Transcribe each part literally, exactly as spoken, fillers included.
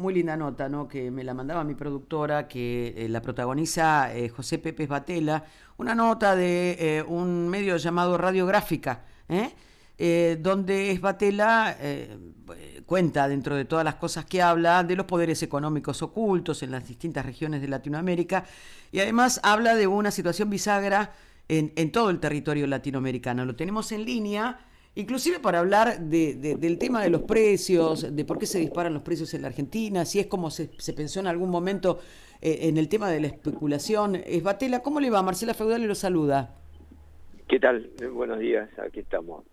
muy linda nota, ¿no? Que me la mandaba mi productora, que eh, la protagoniza eh, José Pepe Batela, una nota de eh, un medio llamado Radiográfica, ¿eh? Eh, donde Esbatela eh, cuenta, dentro de todas las cosas que habla, de los poderes económicos ocultos en las distintas regiones de Latinoamérica, y además habla de una situación bisagra en, en todo el territorio latinoamericano. Lo tenemos en línea, inclusive para hablar de, de, del tema de los precios, de por qué se disparan los precios en la Argentina, si es como se, se pensó en algún momento eh, en el tema de la especulación. Esbatela, ¿cómo le va? Marcela Feudal lo saluda. ¿Qué tal? Buenos días, aquí estamos.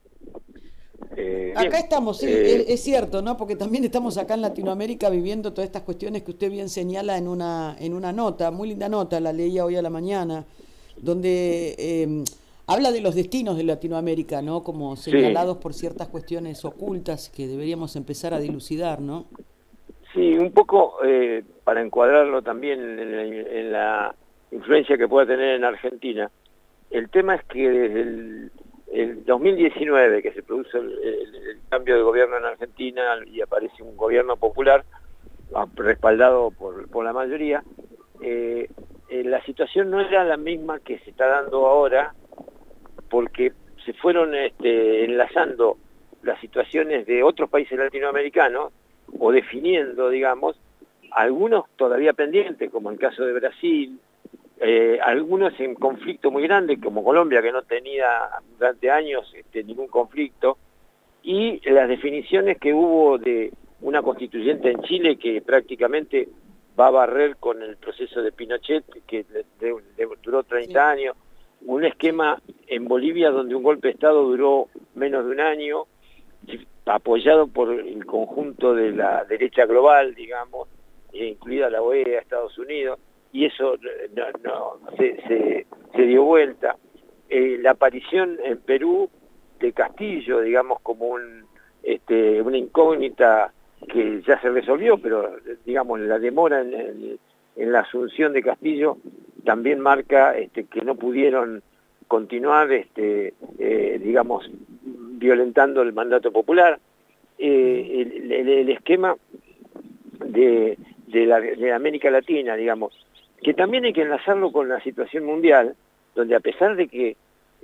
Eh, Acá bien, estamos, sí, eh, es, es cierto, ¿no? Porque también estamos acá en Latinoamérica viviendo todas estas cuestiones que usted bien señala en una, en una nota, muy linda nota, la leía hoy a la mañana, donde eh, habla de los destinos de Latinoamérica, ¿no? Como sí, señalados por ciertas cuestiones ocultas que deberíamos empezar a dilucidar, ¿no? sí, un poco eh, para encuadrarlo también en la, en la influencia que pueda tener en Argentina. El tema es que desde el, el dos mil diecinueve, que se produce el, el, el cambio de gobierno en Argentina y aparece un gobierno popular respaldado por, por la mayoría, eh, eh, la situación no era la misma que se está dando ahora, porque se fueron este, enlazando las situaciones de otros países latinoamericanos o definiendo, digamos, algunos todavía pendientes, como el caso de Brasil, eh, algunos en conflicto muy grande, como Colombia, que no tenía durante años este, ningún conflicto, y las definiciones que hubo de una constituyente en Chile que prácticamente va a barrer con el proceso de Pinochet, que de, de, de, duró treinta Sí, años, un sí. esquema en Bolivia donde un golpe de Estado duró menos de un año, apoyado por el conjunto de la derecha global, digamos, incluida la O E A, Estados Unidos, y eso no, no se, se, se dio vuelta. Eh, la aparición en Perú de Castillo, digamos, como un, este, una incógnita que ya se resolvió, pero digamos la demora en, en, en la asunción de Castillo también marca este, que no pudieron continuar, este, eh, digamos, violentando el mandato popular. Eh, el, el, el esquema de, de, la, de América Latina, digamos, que también hay que enlazarlo con la situación mundial, donde a pesar de que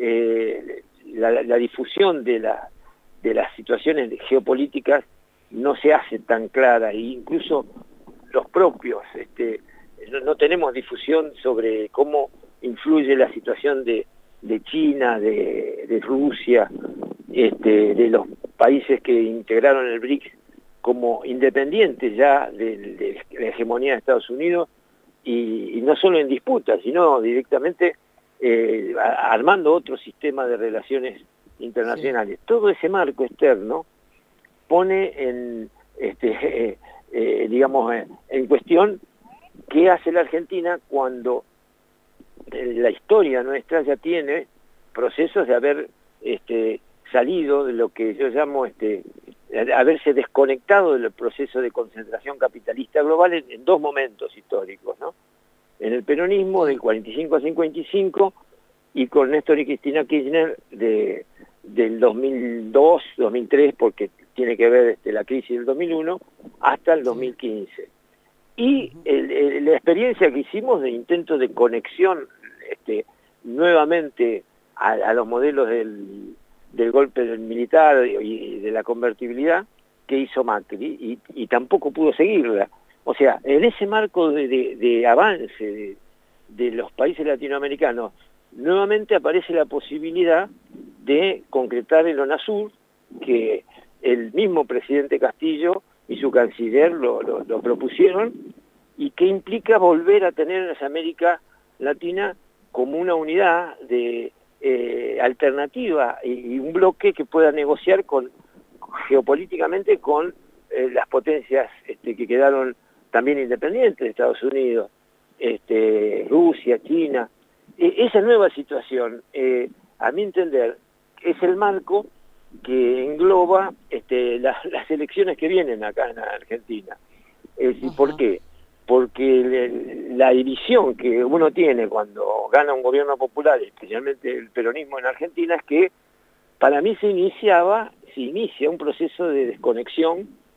eh, la, la difusión de, la, de las situaciones geopolíticas no se hace tan clara, e incluso los propios, este, no, no tenemos difusión sobre cómo influye la situación de, de China, de, de Rusia, este, de los países que integraron el B R I C S como independientes ya de, de la hegemonía de Estados Unidos, y, y no solo en disputas, sino directamente eh, armando otro sistema de relaciones internacionales. Sí. Todo ese marco externo pone en, este, eh, eh, digamos, eh, en cuestión qué hace la Argentina cuando eh, la historia nuestra ya tiene procesos de haber este, salido de lo que yo llamo este, haberse desconectado del proceso de concentración capitalista global en, en dos momentos históricos, ¿no? En el peronismo del cuarenta y cinco al cincuenta y cinco y con Néstor y Cristina Kirchner de, del dos mil dos, dos mil tres, porque tiene que ver este, la crisis del dos mil uno, hasta el dos mil quince. Y el, el, la experiencia que hicimos de intento de conexión este, nuevamente a, a los modelos del, del golpe del militar y de la convertibilidad que hizo Macri, y, y tampoco pudo seguirla. O sea, en ese marco de, de, de avance de, de los países latinoamericanos, nuevamente aparece la posibilidad de concretar el UNASUR, que el mismo presidente Castillo y su canciller lo, lo, lo propusieron, y que implica volver a tener a América Latina como una unidad de eh, alternativa y, y un bloque que pueda negociar con geopolíticamente con eh, las potencias este, que quedaron también independientes de Estados Unidos, este, Rusia, China. E esa nueva situación, eh, a mi entender, es el marco que engloba este, las, las elecciones que vienen acá en Argentina. Es decir, ¿por qué? Porque le, la división que uno tiene cuando gana un gobierno popular, especialmente el peronismo en Argentina, es que para mí se iniciaba, se inicia un proceso de desconexión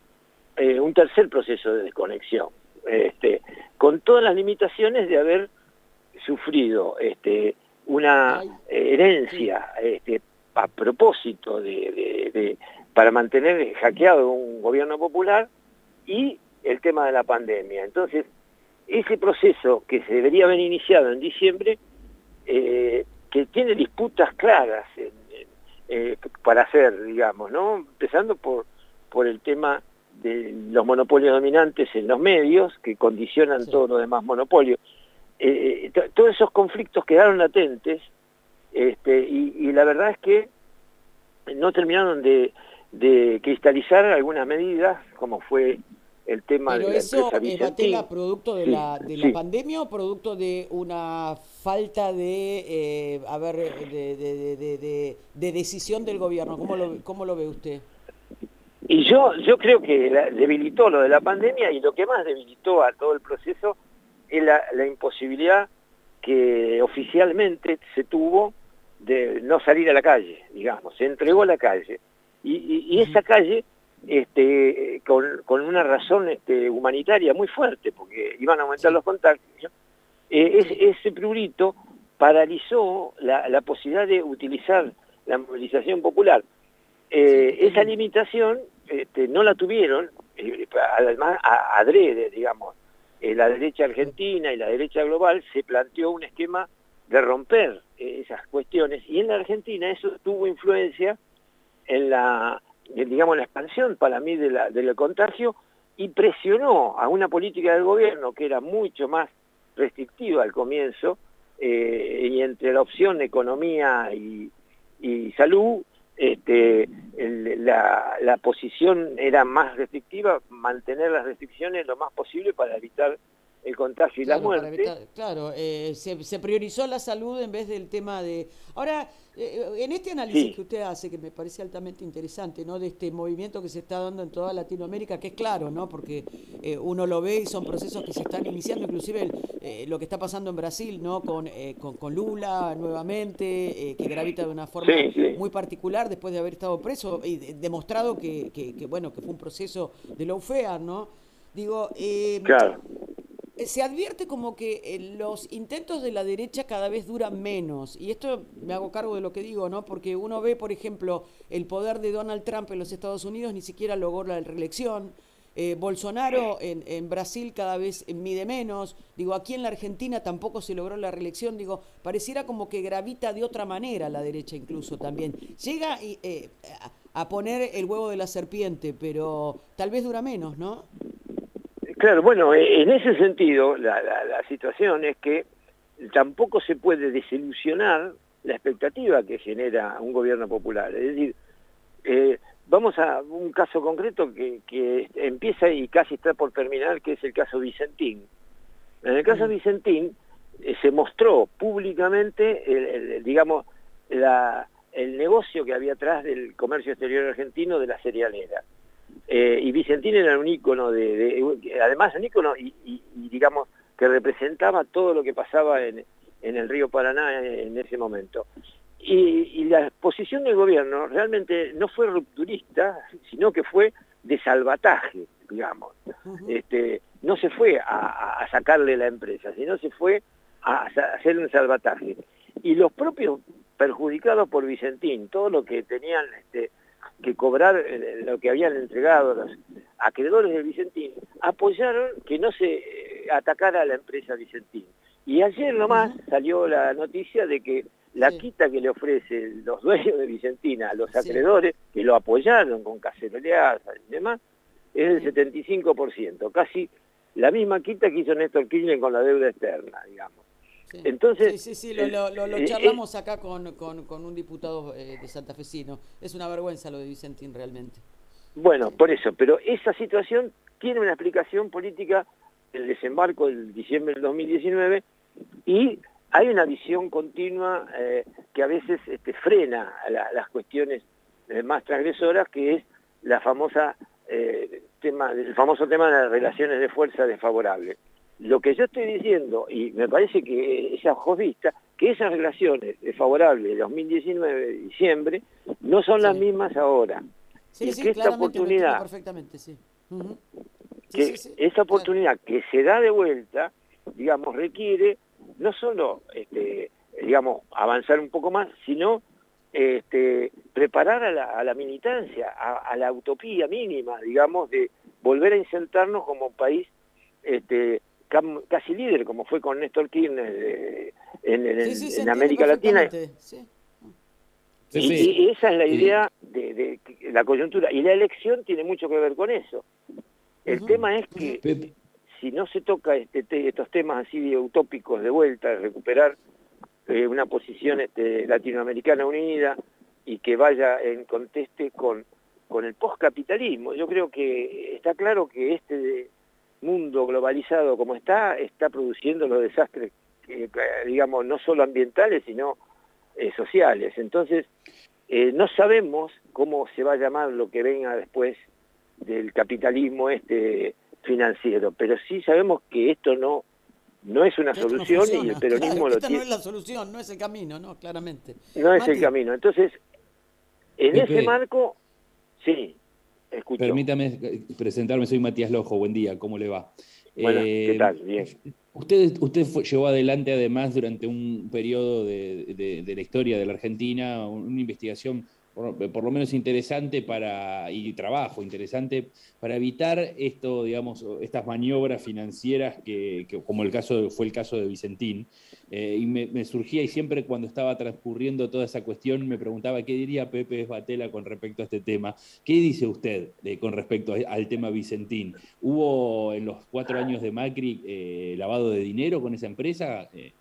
eh, un tercer proceso de desconexión, este, con todas las limitaciones de haber sufrido este, una herencia este, a propósito de, de, de para mantener hackeado un gobierno popular y el tema de la pandemia. Entonces, ese proceso que se debería haber iniciado en diciembre, eh, que tiene disputas claras en, en, eh, para hacer, digamos, ¿no? Empezando por, por el tema de los monopolios dominantes en los medios, que condicionan sí. todos los demás monopolios. Eh, todos esos conflictos quedaron latentes, este, y, y la verdad es que no terminaron de, de cristalizar algunas medidas, como fue el tema Pero de la eso, empresa Vicentín. Batela, ¿producto de, sí, la, de sí. la pandemia o producto de una falta de, eh, a ver, de, de, de, de, de decisión del gobierno? ¿Cómo lo, cómo lo ve usted? Y yo, yo creo que la, debilitó lo de la pandemia, y lo que más debilitó a todo el proceso es la, la imposibilidad que oficialmente se tuvo de no salir a la calle, digamos, se entregó a la calle. Y, y, y esa calle, este, con, con una razón este, humanitaria muy fuerte, porque iban a aumentar los contagios, eh, ese, ese prurito paralizó la, la posibilidad de utilizar la movilización popular. Eh, esa limitación este, no la tuvieron, eh, además a, adrede, digamos, eh, la derecha argentina y la derecha global se planteó un esquema de romper eh, esas cuestiones, y en la Argentina eso tuvo influencia en la, en, digamos, la expansión para mí de la, del contagio, y presionó a una política del gobierno que era mucho más restrictiva al comienzo, eh, y entre la opción economía y, y salud, este, el, la, la posición era más restrictiva, mantener las restricciones lo más posible para evitar el contagio y claro, la muerte. Evitar, claro, eh, se, se priorizó la salud en vez del tema de... Ahora, eh, en este análisis sí. que usted hace, que me parece altamente interesante, ¿no? De este movimiento que se está dando en toda Latinoamérica, que es claro, ¿no? Porque eh, uno lo ve y son procesos que se están iniciando, inclusive el, eh, lo que está pasando en Brasil, ¿no? Con, eh, con, con Lula nuevamente, eh, que gravita de una forma sí, sí. muy particular después de haber estado preso y de, demostrado que, que, que, bueno, que fue un proceso de lawfare, ¿no? Digo, eh, claro. se advierte como que eh, los intentos de la derecha cada vez duran menos, y esto me hago cargo de lo que digo, ¿no? Porque uno ve, por ejemplo, el poder de Donald Trump en los Estados Unidos, ni siquiera logró la reelección. eh, Bolsonaro en, en Brasil cada vez mide menos. Digo, aquí en la Argentina tampoco se logró la reelección. Digo, pareciera como que gravita de otra manera la derecha incluso también. Llega y, eh, a poner el huevo de la serpiente, pero tal vez dura menos, ¿no? Claro, bueno, en ese sentido, la, la, la situación es que tampoco se puede desilusionar la expectativa que genera un gobierno popular. Es decir, eh, vamos a un caso concreto que, que empieza y casi está por terminar, que es el caso Vicentín. En el caso Vicentín eh, se mostró públicamente, el, el, digamos, la, el negocio que había atrás del comercio exterior argentino de la cerealera. Eh, y Vicentín era un ícono, de, de, además un ícono y, y, y digamos que representaba todo lo que pasaba en, en el río Paraná en, en ese momento. Y, y la posición del gobierno realmente no fue rupturista, sino que fue de salvataje, digamos. Uh-huh. Este, no se fue a, a sacarle la empresa, sino se fue a, a hacer un salvataje. Y los propios perjudicados por Vicentín, todo lo que tenían... Este, que cobrar lo que habían entregado los acreedores de Vicentín, apoyaron que no se atacara a la empresa Vicentín. Y ayer nomás uh-huh. salió la noticia de que la sí. quita que le ofrecen los dueños de Vicentina a los acreedores, sí. que lo apoyaron con caceroleadas y demás, es del sí. setenta y cinco por ciento, casi la misma quita que hizo Néstor Kirchner con la deuda externa, digamos. Sí. Entonces, sí, sí, sí, lo, lo, lo, lo eh, charlamos acá con, con, con un diputado eh, de santafesino. Es una vergüenza lo de Vicentín realmente. Bueno, sí. por eso, pero esa situación tiene una explicación política, el desembarco del diciembre del dos mil diecinueve, y hay una visión continua eh, que a veces este, frena la, las cuestiones eh, más transgresoras, que es la famosa eh, tema, el famoso tema de las relaciones de fuerza desfavorables. Lo que yo estoy diciendo, y me parece que es a ojos vista, que esas relaciones desfavorables de dos mil diecinueve, de diciembre, no son sí. las mismas ahora. Sí, y sí, que esta oportunidad, perfectamente, sí. Uh-huh. Sí, que sí, sí, esa oportunidad claro. que se da de vuelta, digamos, requiere no solo, este, digamos, avanzar un poco más, sino este, preparar a la, a la militancia, a, a la utopía mínima, digamos, de volver a insertarnos como país este, cam, casi líder, como fue con Néstor Kirchner eh, en, en, sí, sí, en América Latina. Sí. Y, y esa es la idea de, de, de la coyuntura. Y la elección tiene mucho que ver con eso. El uh-huh. tema es que Pepe. si no se toca este, te, estos temas así de utópicos de vuelta, de recuperar eh, una posición este, latinoamericana unida y que vaya en conteste con, con el postcapitalismo, yo creo que está claro que este mundo globalizado como está, está produciendo los desastres, eh, digamos, no solo ambientales, sino eh, sociales. Entonces, eh, no sabemos cómo se va a llamar lo que venga después del capitalismo este financiero, pero sí sabemos que esto no no es una solución no y el peronismo claro, lo esta tiene. No es la solución, no es el camino, no, claramente. No es Mati. el camino. Entonces, en Pepe, ese marco, sí, escucho. Permítame presentarme, soy Matías Lojo, buen día, ¿cómo le va? Bueno, eh, ¿qué tal? Bien. Usted, usted fue, llevó adelante además durante un periodo de, de, de la historia de la Argentina una investigación por, por lo menos interesante para y trabajo interesante para evitar esto, digamos, estas maniobras financieras que, que como el caso fue el caso de Vicentín, eh, y me, me surgía y siempre cuando estaba transcurriendo toda esa cuestión me preguntaba qué diría Pepe Batella con respecto a este tema. ¿Qué dice usted eh, con respecto a, al tema Vicentín? ¿Hubo en los cuatro años de Macri eh, lavado de dinero con esa empresa? Eh,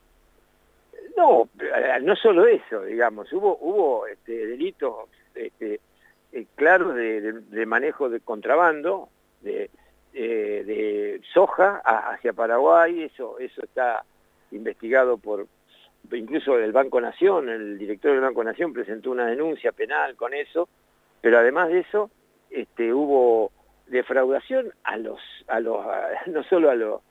No, no solo eso, digamos, hubo hubo este, delitos este, eh, claros de, de, de manejo de contrabando, de, eh, de soja a, hacia Paraguay, eso eso está investigado por, incluso el Banco Nación, el director del Banco Nación presentó una denuncia penal con eso, pero además de eso, este, hubo defraudación a los, a los, a, no solo a los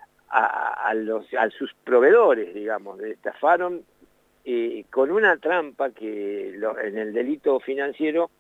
A, a, los, a sus proveedores, digamos, estafaron eh, con una trampa que lo, en el delito financiero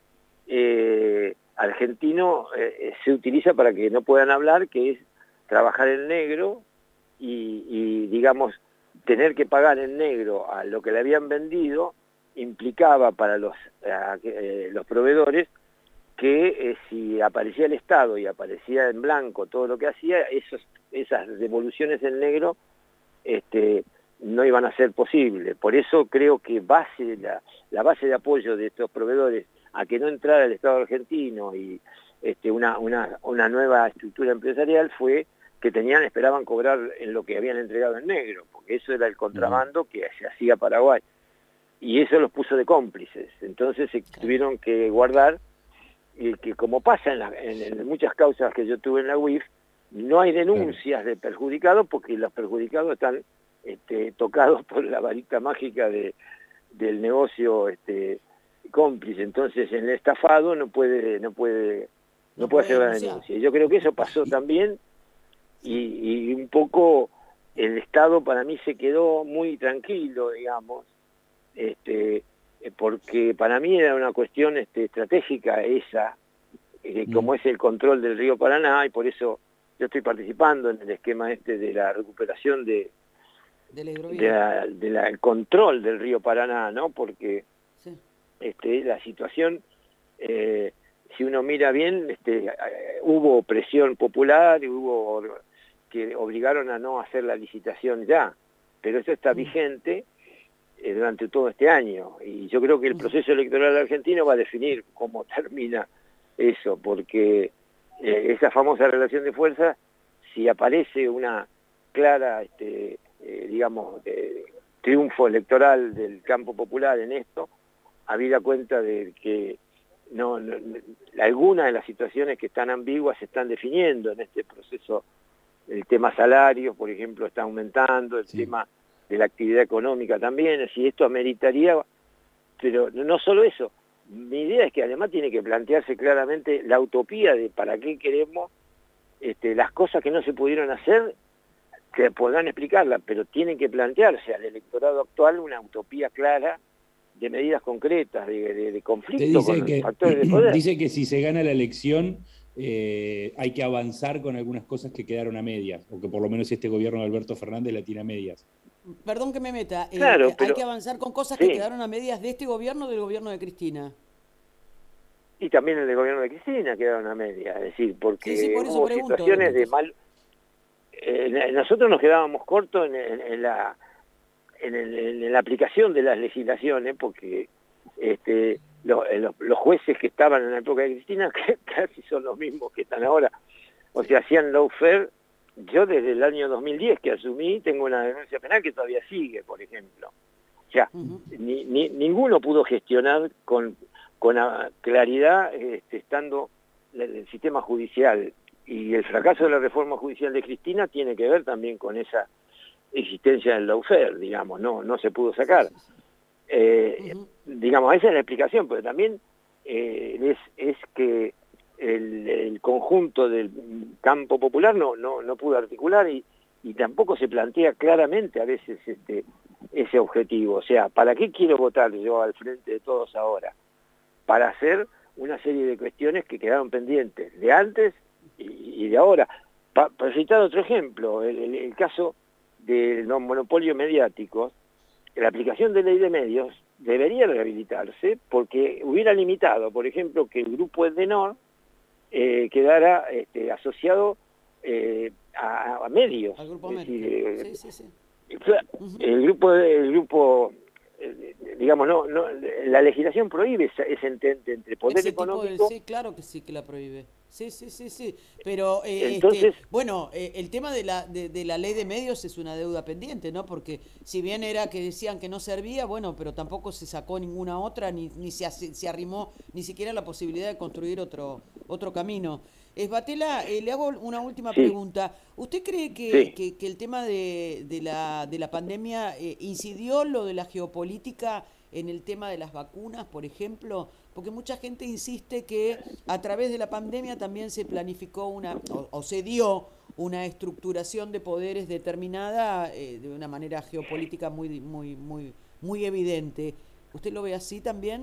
eh, argentino eh, se utiliza para que no puedan hablar, que es trabajar en negro y, y, digamos, tener que pagar en negro a lo que le habían vendido implicaba para los, a, eh, los proveedores que eh, si aparecía el Estado y aparecía en blanco todo lo que hacía, esos, esas devoluciones en negro este, no iban a ser posibles. Por eso creo que base la, la base de apoyo de estos proveedores a que no entrara el Estado argentino y este, una, una, una nueva estructura empresarial fue que tenían, esperaban cobrar en lo que habían entregado en negro, porque eso era el contrabando que se hacía a Paraguay. Y eso los puso de cómplices. Entonces se tuvieron que guardar. Y que como pasa en, la, en, en muchas causas que yo tuve en la U I F, no hay denuncias de perjudicados porque los perjudicados están este, tocados por la varita mágica de, del negocio este, cómplice. Entonces en el estafado no puede no puede no, no puede hacer la denuncia. Yo creo que eso pasó también y, y un poco el Estado para mí se quedó muy tranquilo, digamos, este porque para mí era una cuestión este, estratégica esa, eh, mm. como es el control del río Paraná, y por eso yo estoy participando en el esquema este de la recuperación de, de, la, de la, el control del río Paraná, ¿no? Porque sí. este, la situación, eh, si uno mira bien, este, eh, hubo presión popular y hubo que obligaron a no hacer la licitación ya, pero eso está mm. vigente durante todo este año, y yo creo que el proceso electoral argentino va a definir cómo termina eso, porque eh, esa famosa relación de fuerza, si aparece una clara, este, eh, digamos, de triunfo electoral del campo popular en esto, habida cuenta de que no, no, algunas de las situaciones que están ambiguas se están definiendo en este proceso. El tema salarios, por ejemplo, está aumentando, el sí. tema de la actividad económica también, si esto ameritaría, pero no solo eso, mi idea es que además tiene que plantearse claramente la utopía de para qué queremos este, las cosas que no se pudieron hacer, que podrán explicarlas, pero tienen que plantearse al electorado actual una utopía clara de medidas concretas, de, de, de conflicto con que, factores de poder. Dice que si se gana la elección eh, hay que avanzar con algunas cosas que quedaron a medias, o que por lo menos este gobierno de Alberto Fernández la tiene a medias. Perdón que me meta, eh, Claro, eh, pero, hay que avanzar con cosas sí. que quedaron a medias de este gobierno o del gobierno de Cristina. Y también el del gobierno de Cristina quedaron a medias, es decir, porque Sí, sí, por eso hubo pregunto, situaciones de entonces. mal... Eh, nosotros nos quedábamos cortos en, en, en la... En, el, en la aplicación de las legislaciones, porque este, lo, los, los jueces que estaban en la época de Cristina que casi son los mismos que están ahora. O sea, hacían lawfare. Yo desde el año dos mil diez que asumí tengo una denuncia penal que todavía sigue, por ejemplo. O sea, uh-huh. ni, ni, ninguno pudo gestionar con, con claridad este, estando el, el sistema judicial. Y el fracaso de la reforma judicial de Cristina tiene que ver también con esa existencia del lawfare, digamos, no no se pudo sacar. Eh, uh-huh. Digamos, esa es la explicación, pero también eh, es, es que el, el conjunto del campo popular no no no pudo articular y, y tampoco se plantea claramente a veces este ese objetivo. O sea, ¿para qué quiero votar yo al frente de todos ahora? Para hacer una serie de cuestiones que quedaron pendientes de antes y, y de ahora. Pa, para citar otro ejemplo, el, el, el caso de los monopolios mediáticos, la aplicación de ley de medios debería rehabilitarse porque hubiera limitado, por ejemplo, que el grupo Edenor eh, quedara este, asociado eh, a, a medios. Al grupo es decir, eh, sí, sí, sí. El grupo, el grupo eh, digamos, no, no, la legislación prohíbe ese, ese entente entre poder ese económico... De, sí, claro que sí que la prohíbe. Sí, sí, sí, sí. Pero, eh, Entonces, este, bueno, eh, el tema de la, de, de la ley de medios es una deuda pendiente, ¿no? Porque si bien era que decían que no servía, bueno, pero tampoco se sacó ninguna otra, ni, ni se, se arrimó ni siquiera la posibilidad de construir otro, otro camino. Esbatella, eh, le hago una última sí. pregunta. ¿Usted cree que, sí. que, que el tema de, de, la, de la pandemia eh, incidió lo de la geopolítica en el tema de las vacunas, por ejemplo? Porque mucha gente insiste que a través de la pandemia también se planificó una, o, o se dio una estructuración de poderes determinada eh, de una manera geopolítica muy, muy, muy, muy evidente. ¿Usted lo ve así también?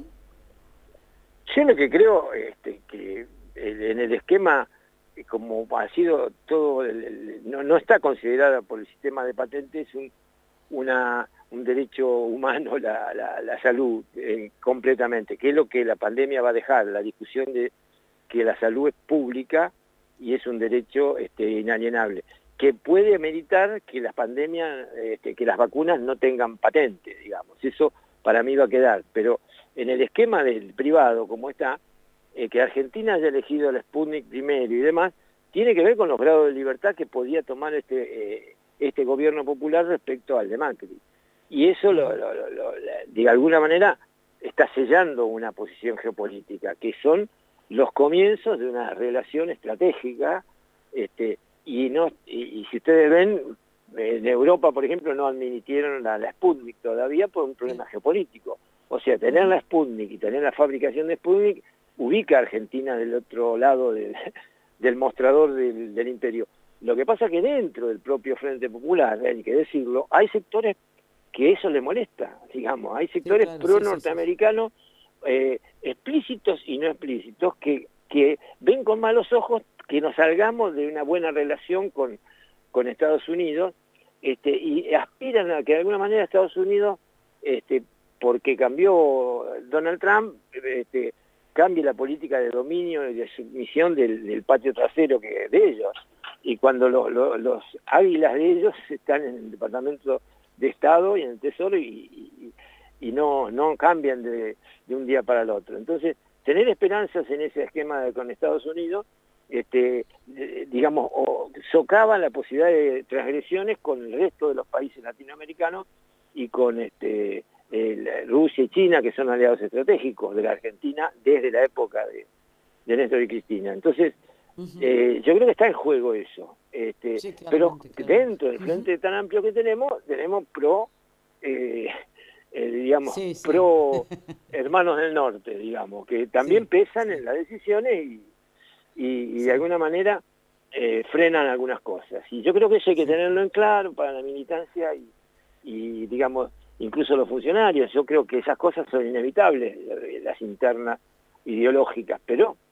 Yo lo que creo este, que en el esquema, como ha sido todo, el, el, no, no está considerada por el sistema de patentes un, una... un derecho humano, la, la, la salud, eh, completamente, que es lo que la pandemia va a dejar, la discusión de que la salud es pública y es un derecho este, inalienable, que puede ameritar que las pandemias, este, que las vacunas no tengan patente, digamos, eso para mí va a quedar, pero en el esquema del privado, como está, eh, que Argentina haya elegido el Sputnik primero y demás, tiene que ver con los grados de libertad que podía tomar este, eh, este gobierno popular respecto al de Macri. Y eso, lo, lo, lo, lo, de alguna manera, está sellando una posición geopolítica, que son los comienzos de una relación estratégica, este, y, no, y, y si ustedes ven, en Europa, por ejemplo, no admitieron a la Sputnik todavía por un problema geopolítico. O sea, tener la Sputnik y tener la fabricación de Sputnik ubica a Argentina del otro lado del, del mostrador del, del imperio. Lo que pasa es que dentro del propio Frente Popular, hay que decirlo, hay sectores que eso le molesta, digamos, hay sectores sí, claro, pro-norteamericanos sí, sí, sí. eh, explícitos y no explícitos que, que ven con malos ojos que nos salgamos de una buena relación con, con Estados Unidos este, y aspiran a que de alguna manera Estados Unidos, este, porque cambió Donald Trump, este, cambie la política de dominio y de sumisión del, del patio trasero que de ellos. Y cuando lo, lo, los águilas de ellos están en el Departamento de Estado y en el Tesoro y, y, y no, no cambian de, de un día para el otro. Entonces, tener esperanzas en ese esquema de, con Estados Unidos, este, eh, digamos, o socava la posibilidad de transgresiones con el resto de los países latinoamericanos y con este, el, Rusia y China, que son aliados estratégicos de la Argentina desde la época de, de Néstor y Cristina. Entonces, uh-huh. eh, yo creo que está en juego eso. Este, sí, pero dentro del frente uh-huh. tan amplio que tenemos, tenemos pro, eh, eh, digamos, sí, sí. pro hermanos del norte, digamos, que también sí, pesan sí. en las decisiones y, y, y sí. de alguna manera eh, frenan algunas cosas. Y yo creo que eso hay que sí. tenerlo en claro para la militancia y, y, digamos, incluso los funcionarios. Yo creo que esas cosas son inevitables, las internas ideológicas, pero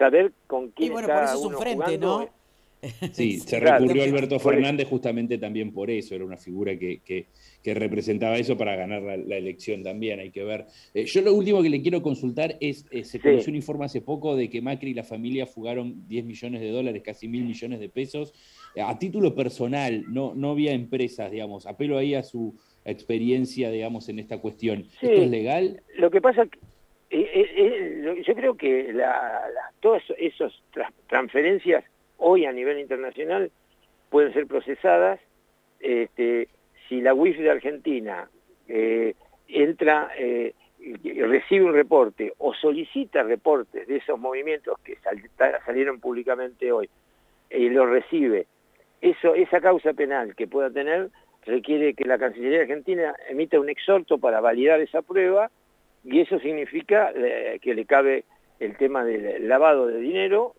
saber con quién y bueno, está por eso es un uno frente, jugando. ¿no? Sí, se Claro, recurrió a Alberto por eso. Fernández justamente también por eso, era una figura que, que, que representaba eso para ganar la, la elección también, hay que ver. Eh, yo lo último que le quiero consultar es, eh, se conoció Sí. un informe hace poco de que Macri y la familia fugaron diez millones de dólares, casi mil millones de pesos, eh, a título personal, no, no vía empresas, digamos. Apelo ahí a su experiencia, digamos, en esta cuestión. Sí, ¿Esto es legal? lo que pasa que eh, eh, eh, yo creo que la, la, todas esas tra transferencias hoy a nivel internacional pueden ser procesadas. Este, si la U I F de Argentina eh, entra, eh, recibe un reporte o solicita reportes de esos movimientos que sal, salieron públicamente hoy y lo recibe, eso, esa causa penal que pueda tener requiere que la Cancillería Argentina emita un exhorto para validar esa prueba, y eso significa eh, que le cabe el tema del lavado de dinero,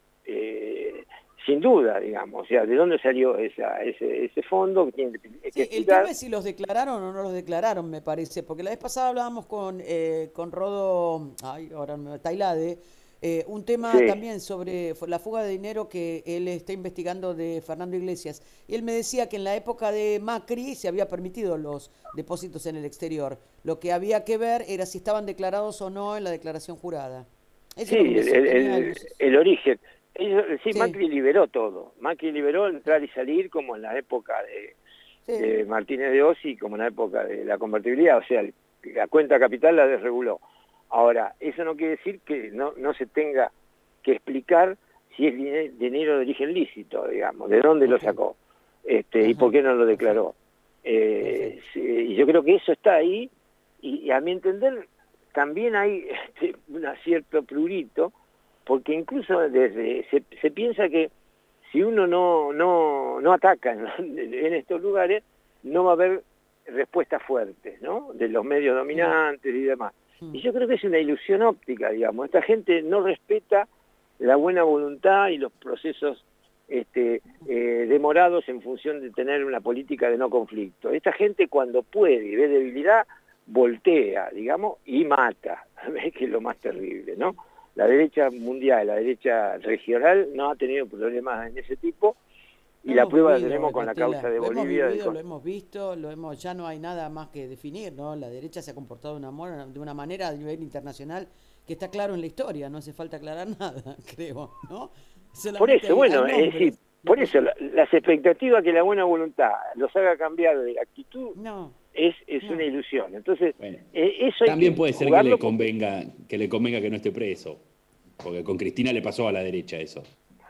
eh, sin duda, digamos. O sea, ¿de dónde salió esa, ese, ese fondo? Que tiene que Sí, explicar. el tema es si los declararon o no los declararon, me parece, porque la vez pasada hablábamos con, eh, con Rodo, ay, ahora me Tailade, eh, un tema Sí. también sobre la fuga de dinero que él está investigando de Fernando Iglesias. Y él me decía que en la época de Macri se había permitido los depósitos en el exterior. Lo que había que ver era si estaban declarados o no en la declaración jurada. Eso Sí, es lo que me el, sostenía el, él. el origen. Ellos, sí, Sí, Macri liberó todo. Macri liberó entrar y salir como en la época de, sí. de Martínez de Osi, como en la época de la convertibilidad. O sea, la cuenta capital la desreguló. Ahora, eso no quiere decir que no, no se tenga que explicar si es dinero, dinero de origen lícito, digamos, de dónde Okay. lo sacó, este, y Ajá. por qué no lo declaró. Perfecto. Eh, Perfecto. sí, y yo creo que eso está ahí, y, y a mi entender también hay este, un cierto prurito, porque incluso desde se, se piensa que si uno no, no, no ataca en, en estos lugares, no va a haber respuestas fuertes, ¿no? De los medios dominantes y demás. Y yo creo que es una ilusión óptica, digamos. Esta gente no respeta la buena voluntad y los procesos este, eh, demorados en función de tener una política de no conflicto. Esta gente cuando puede y ve debilidad, voltea, digamos, y mata, que es lo más terrible, ¿no? La derecha mundial, la derecha regional no ha tenido problemas en ese tipo, y Lo la hemos prueba la vivido, tenemos con la Batela. causa de Lo hemos Bolivia. vivido, Del... lo hemos visto, lo hemos, ya no hay nada más que definir, ¿no? La derecha se ha comportado de una, mora- de una manera a nivel internacional que está claro en la historia, no hace falta aclarar nada, creo, ¿no? Por Solamente eso, hay, bueno, hay es decir, nombres. por eso la- las expectativas que la buena voluntad los haga cambiar de actitud No, es, es no. una ilusión. Entonces, Bueno, eh, eso hay también que puede ser que jugarlo le porque- convenga, que le convenga que no esté preso, porque con Cristina le pasó a la derecha eso.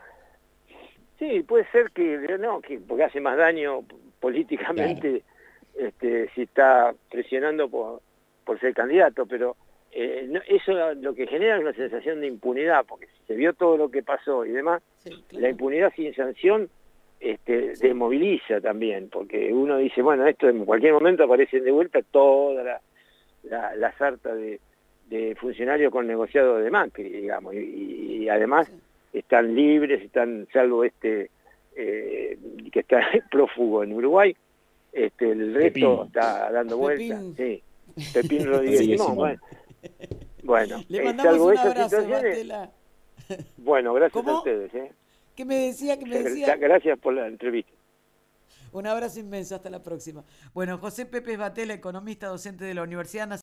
Sí, puede ser que, no, que porque hace más daño políticamente, claro. este, si está presionando por, por ser candidato, pero eh, no, eso lo que genera es una sensación de impunidad, porque si se vio todo lo que pasó y demás, Sí, claro. la impunidad sin sanción este, Sí. desmoviliza también, porque uno dice, bueno, esto en cualquier momento aparecen de vuelta toda la, la, la sarta de, de funcionarios con negociados de Macri, digamos, y, y además Sí. están libres, están, salvo este eh, que está prófugo en Uruguay, este, el resto Pepín. está dando vueltas. Pepín. Sí, Pepín Rodríguez Sigue Simón. Simón. Bueno, bueno Le eh, mandamos salvo un esas abrazo, situaciones, Batela. bueno, gracias ¿Cómo? a ustedes. ¿eh? ¿Qué me decía? ¿Qué me decía? Gracias por la entrevista. Un abrazo inmenso, hasta la próxima. Bueno, José Pepe Batela, economista, docente de la Universidad Nacional.